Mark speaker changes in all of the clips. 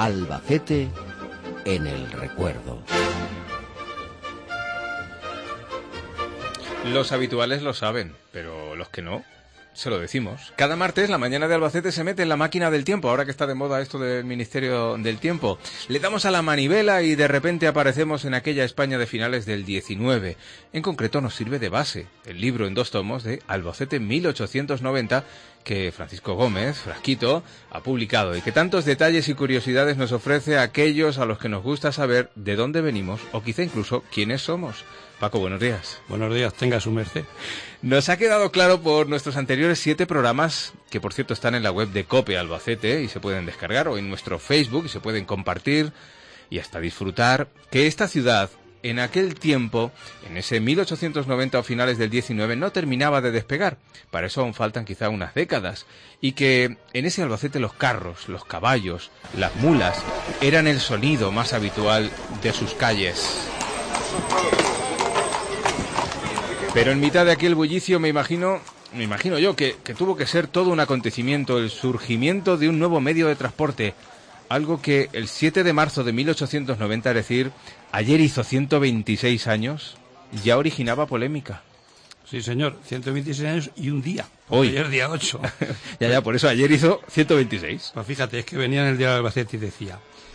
Speaker 1: Albacete en el recuerdo.
Speaker 2: Los habituales lo saben, pero los que no, se lo decimos. Cada martes la mañana de Albacete se mete en la máquina del tiempo, ahora que está de moda esto del Ministerio del Tiempo. Le damos a la manivela y de repente aparecemos en aquella España de finales del 19. En concreto nos sirve de base el libro en 2 tomos de Albacete 1890 que Francisco Gómez, Frasquito, ha publicado y que tantos detalles y curiosidades nos ofrece a aquellos a los que nos gusta saber de dónde venimos o quizá incluso quiénes somos. Paco, buenos días.
Speaker 3: Buenos días, tenga su merced.
Speaker 2: Nos ha quedado claro por nuestros anteriores 7 programas, que por cierto están en la web de COPE Albacete y se pueden descargar, o en nuestro Facebook y se pueden compartir y hasta disfrutar, que esta ciudad, en aquel tiempo, en ese 1890 o finales del 19, no terminaba de despegar. Para eso aún faltan quizá unas décadas. Y que en ese Albacete los carros, los caballos, las mulas, eran el sonido más habitual de sus calles. Pero en mitad de aquel bullicio me imagino yo que tuvo que ser todo un acontecimiento, el surgimiento de un nuevo medio de transporte, algo que el 7 de marzo de 1890, es decir, ayer hizo 126 años, ya originaba polémica.
Speaker 3: Sí, señor, 126 años y un día.
Speaker 2: Hoy.
Speaker 3: Ayer día 8.
Speaker 2: ya, por eso ayer hizo 126.
Speaker 3: Pues fíjate, es que venía en el diario de Albacete y decía,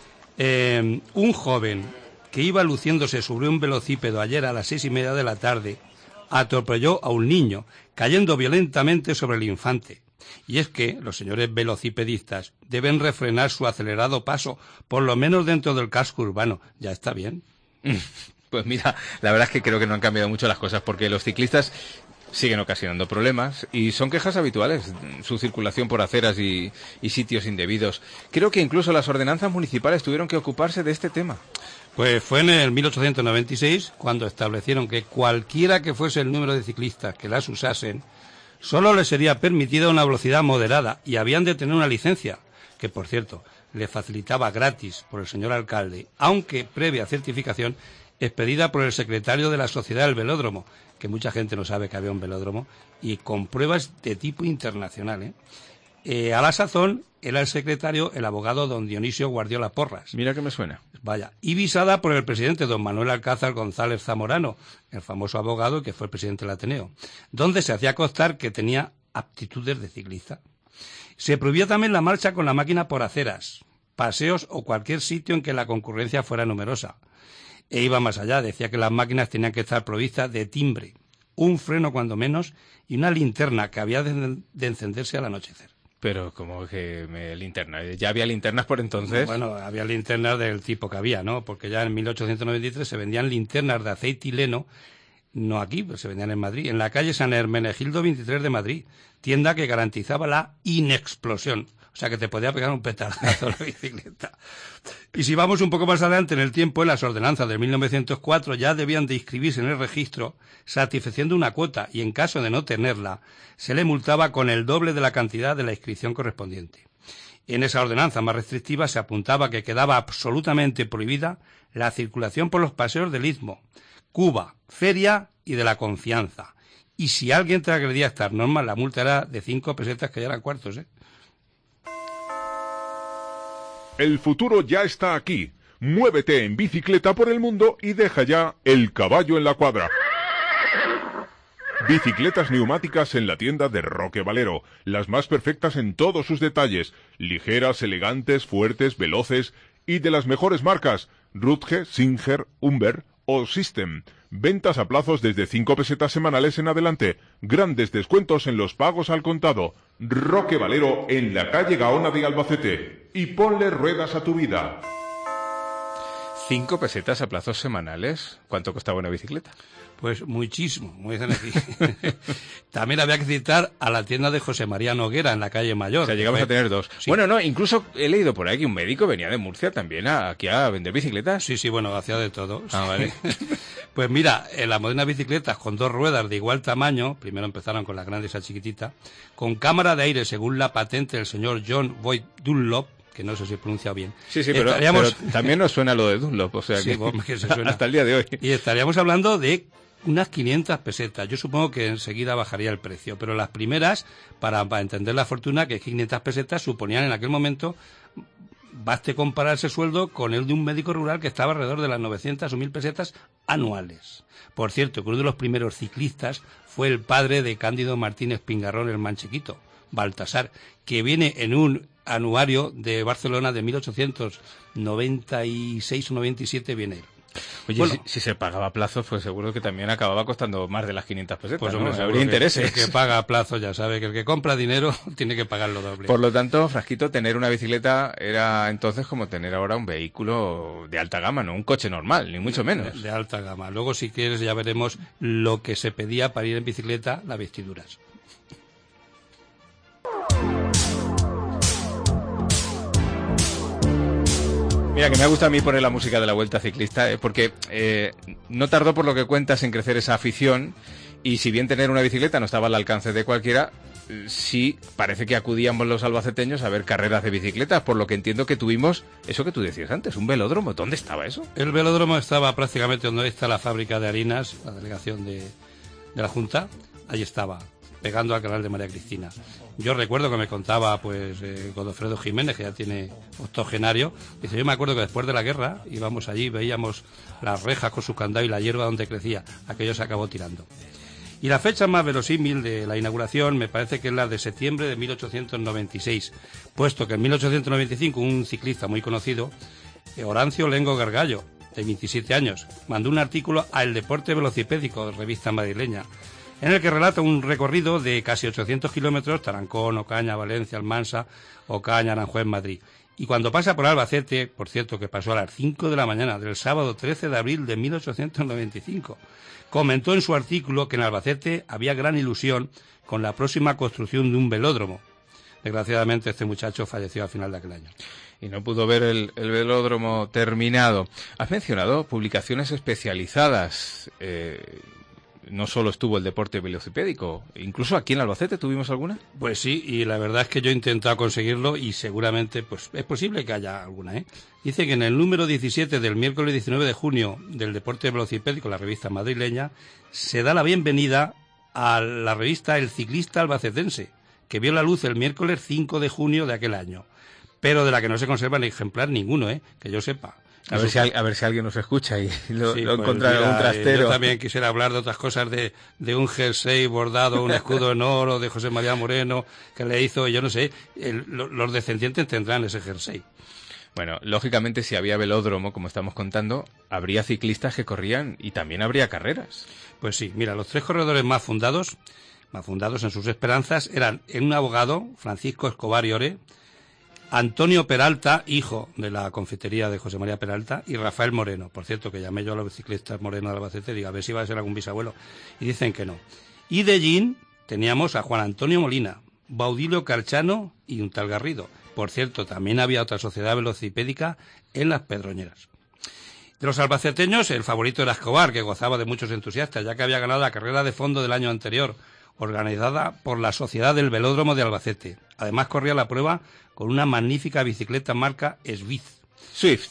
Speaker 3: un joven que iba luciéndose sobre un velocípedo ayer a las 6:30 de la tarde, atropelló a un niño, cayendo violentamente sobre el infante. Y es que los señores velocipedistas deben refrenar su acelerado paso, por lo menos dentro del casco urbano. Ya está bien.
Speaker 2: Pues mira, la verdad es que creo que no han cambiado mucho las cosas, porque los ciclistas siguen ocasionando problemas y son quejas habituales, su circulación por aceras y sitios indebidos. Creo que incluso las ordenanzas municipales tuvieron que ocuparse de este tema.
Speaker 3: Pues fue en el 1896 cuando establecieron que cualquiera que fuese el número de ciclistas que las usasen, solo les sería permitida una velocidad moderada y habían de tener una licencia, que por cierto, le facilitaba gratis por el señor alcalde, aunque previa certificación expedida por el secretario de la Sociedad del Velódromo, que mucha gente no sabe que había un velódromo, y con pruebas de tipo internacional, a la sazón era el secretario, el abogado don Dionisio Guardiola Porras.
Speaker 2: Mira que me suena.
Speaker 3: Vaya, y visada por el presidente don Manuel Alcázar González Zamorano, el famoso abogado que fue el presidente del Ateneo, donde se hacía constar que tenía aptitudes de ciclista. Se prohibía también la marcha con la máquina por aceras, paseos o cualquier sitio en que la concurrencia fuera numerosa. E iba más allá, decía que las máquinas tenían que estar provistas de timbre, un freno cuando menos y una linterna que había de encenderse al anochecer.
Speaker 2: Pero como que linterna, ¿ya había linternas por entonces?
Speaker 3: Bueno, había linternas del tipo que había, ¿no? Porque ya en 1893 se vendían linternas de aceite y leno, no aquí, pues se vendían en Madrid, en la calle San Hermenegildo 23 de Madrid, tienda que garantizaba la inexplosión. O sea, que te podía pegar un petardazo la bicicleta. Y si vamos un poco más adelante en el tiempo, en las ordenanzas de 1904 ya debían de inscribirse en el registro satisfaciendo una cuota y en caso de no tenerla, se le multaba con el doble de la cantidad de la inscripción correspondiente. En esa ordenanza más restrictiva se apuntaba que quedaba absolutamente prohibida la circulación por los paseos del Istmo, Cuba, Feria y de la Confianza. Y si alguien transgredía estas normas, la multa era de 5 pesetas, que ya eran cuartos,
Speaker 4: El futuro ya está aquí. Muévete en bicicleta por el mundo y deja ya el caballo en la cuadra. Bicicletas neumáticas en la tienda de Roque Valero, las más perfectas en todos sus detalles, ligeras, elegantes, fuertes, veloces y de las mejores marcas, Rutge, Singer, Humber o System. Ventas a plazos desde 5 pesetas semanales en adelante, grandes descuentos en los pagos al contado. Roque Valero en la calle Gaona de Albacete. Y ponle ruedas a tu vida.
Speaker 2: 5 pesetas a plazos semanales. ¿Cuánto costaba una bicicleta?
Speaker 3: Pues muchísimo, como dicen aquí. También había que citar a la tienda de José María Noguera en la calle Mayor.
Speaker 2: O sea, llegamos a tener 2. Sí. Bueno, no, incluso he leído por ahí que un médico venía de Murcia también aquí a vender bicicletas.
Speaker 3: Sí, bueno, hacía de todo.
Speaker 2: Ah, vale.
Speaker 3: Pues mira, en las modernas bicicletas con 2 ruedas de igual tamaño, primero empezaron con las grandes a chiquitita, con cámara de aire según la patente del señor John Boyd Dunlop, que no sé si he pronunciado bien.
Speaker 2: Sí, pero también nos suena lo de Dunlop, o sea
Speaker 3: sí, que se suena.
Speaker 2: Hasta el día de hoy.
Speaker 3: Y estaríamos hablando de unas 500 pesetas. Yo supongo que enseguida bajaría el precio, pero las primeras, para entender la fortuna, que 500 pesetas suponían en aquel momento baste comparar ese sueldo con el de un médico rural que estaba alrededor de las 900 o 1000 pesetas anuales. Por cierto, que uno de los primeros ciclistas fue el padre de Cándido Martínez Pingarrón, el manchequito, Baltasar, que viene en un anuario de Barcelona de 1896 o 97, viene él.
Speaker 2: Oye, bueno, si se pagaba a plazos, pues seguro que también acababa costando más de las 500 pesetas.
Speaker 3: Pues hombre,
Speaker 2: ¿no? Habría intereses.
Speaker 3: El que paga a plazos ya sabe que el que compra dinero tiene que pagar lo doble.
Speaker 2: Por lo tanto, Frasquito, tener una bicicleta era entonces como tener ahora un vehículo de alta gama, no un coche normal, ni mucho menos.
Speaker 3: De alta gama. Luego, si quieres, ya veremos lo que se pedía para ir en bicicleta, las vestiduras.
Speaker 2: Mira, que me ha gustado a mí poner la música de la Vuelta Ciclista, porque no tardó, por lo que cuentas, en crecer esa afición, y si bien tener una bicicleta no estaba al alcance de cualquiera, sí parece que acudíamos los albaceteños a ver carreras de bicicletas, por lo que entiendo que tuvimos eso que tú decías antes, un velódromo. ¿Dónde estaba eso?
Speaker 3: El velódromo estaba prácticamente donde está la fábrica de harinas, la delegación de la Junta, ahí estaba, pegando al canal de María Cristina. Yo recuerdo que me contaba pues Godofredo Jiménez, que ya tiene octogenario, dice, yo me acuerdo que después de la guerra íbamos allí, veíamos las rejas con su candado y la hierba donde crecía, aquello se acabó tirando. Y la fecha más verosímil de la inauguración me parece que es la de septiembre de 1896, puesto que en 1895 un ciclista muy conocido, Horancio Lengo Gargallo, de 27 años, mandó un artículo a El Deporte Velocipédico, revista madrileña, en el que relata un recorrido de casi 800 kilómetros, Tarancón, Ocaña, Valencia, Almansa, Ocaña, Aranjuez, Madrid. Y cuando pasa por Albacete, por cierto, que pasó a las 5 de la mañana del sábado 13 de abril de 1895, comentó en su artículo que en Albacete había gran ilusión con la próxima construcción de un velódromo. Desgraciadamente, este muchacho falleció a final de aquel año.
Speaker 2: Y no pudo ver el velódromo terminado. Has mencionado publicaciones especializadas. No solo estuvo el deporte velocipédico, incluso aquí en Albacete tuvimos alguna.
Speaker 3: Pues sí, y la verdad es que yo he intentado conseguirlo y seguramente pues es posible que haya alguna, ¿eh? Dice que en el número 17 del miércoles 19 de junio del deporte velocipédico, la revista madrileña, se da la bienvenida a la revista El Ciclista Albacetense, que vio la luz el miércoles 5 de junio de aquel año, pero de la que no se conserva en ejemplar ninguno, que yo sepa.
Speaker 2: A ver si alguien nos escucha y lo
Speaker 3: pues
Speaker 2: encuentra en algún trastero.
Speaker 3: Yo también quisiera hablar de otras cosas, de un jersey bordado, un escudo en oro de José María Moreno, que le hizo, yo no sé, los descendientes tendrán ese jersey.
Speaker 2: Bueno, lógicamente, si había velódromo, como estamos contando, habría ciclistas que corrían y también habría carreras.
Speaker 3: Pues sí, mira, los tres corredores más fundados en sus esperanzas, eran un abogado, Francisco Escobar y Ore, Antonio Peralta, hijo de la confitería de José María Peralta, y Rafael Moreno. Por cierto, que llamé yo a los ciclistas Moreno de Albacete, digo, a ver si va a ser algún bisabuelo. Y dicen que no. Y de Gin teníamos a Juan Antonio Molina, Baudilio Carchano y un tal Garrido. Por cierto, también había otra sociedad velocipédica en Las Pedroñeras. De los albaceteños, el favorito era Escobar, que gozaba de muchos entusiastas, ya que había ganado la carrera de fondo del año anterior, organizada por la Sociedad del Velódromo de Albacete. Además, corría la prueba con una magnífica bicicleta marca Swift.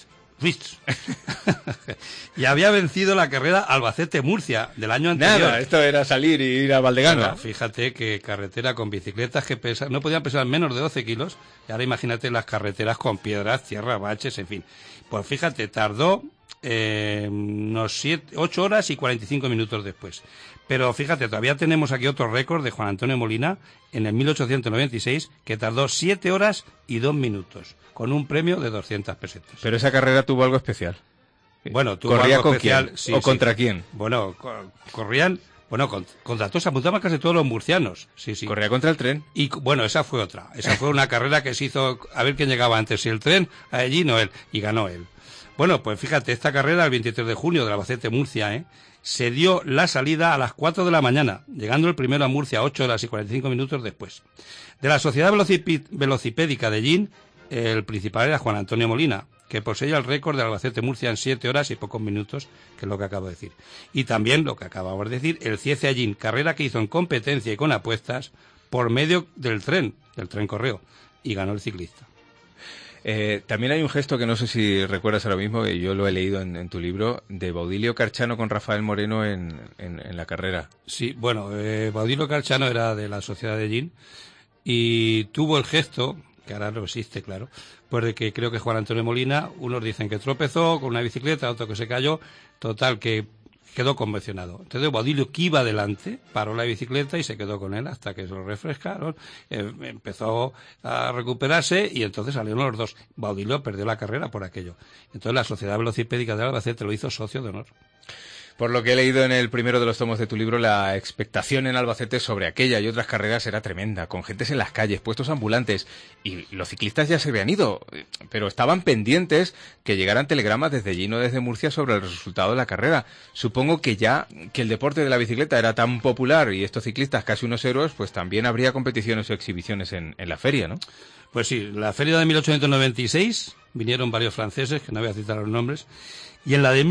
Speaker 3: Y había vencido la carrera Albacete-Murcia del año anterior.
Speaker 2: Nada, esto era salir y ir a Valdeganga.
Speaker 3: Bueno, fíjate que carretera con bicicletas que no podían pesar menos de 12 kilos. Y ahora imagínate las carreteras con piedras, tierra, baches, en fin. Pues fíjate, tardó unos 8 horas y 45 minutos después. Pero fíjate, todavía tenemos aquí otro récord de Juan Antonio Molina en el 1896, que tardó 7 horas y 2 minutos, con un premio de 200 pesetas.
Speaker 2: Pero esa carrera tuvo algo especial.
Speaker 3: Bueno, tuvo
Speaker 2: ¿Corría
Speaker 3: algo
Speaker 2: con
Speaker 3: especial.
Speaker 2: quién?
Speaker 3: Sí,
Speaker 2: ¿O
Speaker 3: sí.
Speaker 2: contra quién?
Speaker 3: Bueno, corrían... Bueno, contra todos, se apuntaban casi todos los murcianos. Sí.
Speaker 2: Corría contra el tren.
Speaker 3: Y bueno, esa fue otra. Esa fue una carrera que se hizo a ver quién llegaba antes, si el tren, allí no él. Y ganó él. Bueno, pues fíjate, esta carrera, el 23 de junio de Albacete-Murcia, se dio la salida a las 4 de la mañana, llegando el primero a Murcia 8 horas y 45 minutos después. De la Sociedad Velocipédica de Gin, el principal era Juan Antonio Molina, que poseía el récord de Albacete-Murcia en 7 horas y pocos minutos, que es lo que acabo de decir. Y también, lo que acabamos de decir, el Ciece Gin, carrera que hizo en competencia y con apuestas por medio del tren correo, y ganó el ciclista.
Speaker 2: También hay un gesto que no sé si recuerdas ahora mismo, que yo lo he leído en tu libro, de Baudilio Carchano con Rafael Moreno en la carrera.
Speaker 3: Sí, bueno, Baudilio Carchano era de la Sociedad de Gin y tuvo el gesto, que ahora no existe, claro, pues de que creo que Juan Antonio Molina, unos dicen que tropezó con una bicicleta, otro que se cayó, total que quedó convencionado. Entonces Baudilio, que iba adelante, paró la bicicleta y se quedó con él hasta que se lo refrescaron, empezó a recuperarse y entonces salieron los dos. Baudilio perdió la carrera por aquello. Entonces la Sociedad Velocipédica de Albacete lo hizo socio de honor.
Speaker 2: Por lo que he leído en el primero de los tomos de tu libro, la expectación en Albacete sobre aquella y otras carreras era tremenda, con gentes en las calles, puestos ambulantes, y los ciclistas ya se habían ido, pero estaban pendientes que llegaran telegramas desde allí, no desde Murcia, sobre el resultado de la carrera. Supongo que ya que el deporte de la bicicleta era tan popular y estos ciclistas casi unos héroes, pues también habría competiciones o exhibiciones en la feria, ¿no?
Speaker 3: Pues sí, la feria de 1896 vinieron varios franceses, que no voy a citar los nombres, y en la de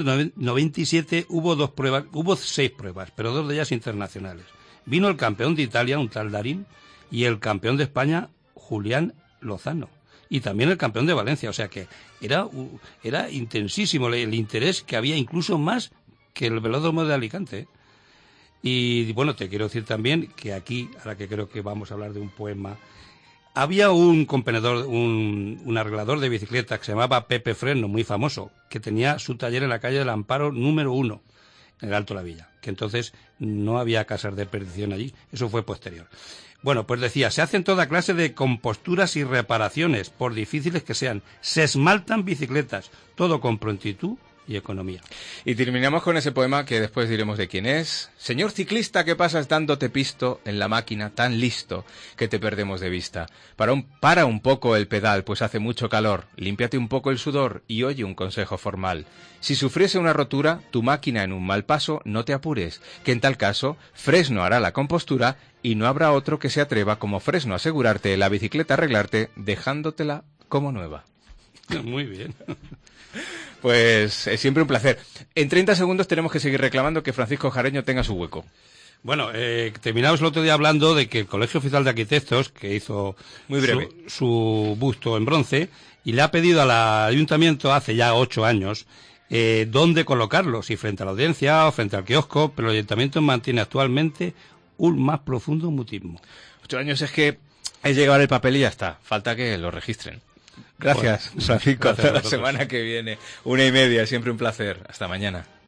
Speaker 3: 1897 hubo 6 pruebas, pero 2 de ellas internacionales. Vino el campeón de Italia, un tal Darín, y el campeón de España, Julián Lozano, y también el campeón de Valencia, o sea que era intensísimo el interés, que había incluso más que el velódromo de Alicante, ¿eh? Y bueno, te quiero decir también que aquí, ahora que creo que vamos a hablar de un poema, había un componedor, un arreglador de bicicletas que se llamaba Pepe Freno, muy famoso, que tenía su taller en la calle del Amparo número 1, en el Alto de la Villa, que entonces no había casas de perdición allí, eso fue posterior. Bueno, pues decía, se hacen toda clase de composturas y reparaciones, por difíciles que sean, se esmaltan bicicletas, todo con prontitud y economía.
Speaker 2: Y terminamos con ese poema que después diremos de quién es. Señor ciclista, que pasas dándote pisto en la máquina tan listo que te perdemos de vista. Para un poco el pedal, pues hace mucho calor. Límpiate un poco el sudor y oye un consejo formal. Si sufriese una rotura, tu máquina en un mal paso, no te apures, que en tal caso, Fresno hará la compostura y no habrá otro que se atreva como Fresno a asegurarte la bicicleta arreglarte, dejándotela como nueva.
Speaker 3: Muy bien.
Speaker 2: Pues es siempre un placer. En 30 segundos tenemos que seguir reclamando que Francisco Jareño tenga su hueco.
Speaker 3: Bueno, terminamos el otro día hablando de que el Colegio Oficial de Arquitectos, que hizo
Speaker 2: muy breve
Speaker 3: su busto en bronce, y le ha pedido al Ayuntamiento hace ya 8 años dónde colocarlo, si frente a la audiencia o frente al kiosco, pero el Ayuntamiento mantiene actualmente un más profundo mutismo.
Speaker 2: 8 años es que es llegar el papel y ya está, falta que lo registren. Gracias, Francisco. Hasta la semana que viene. 1:30, siempre un placer. Hasta mañana.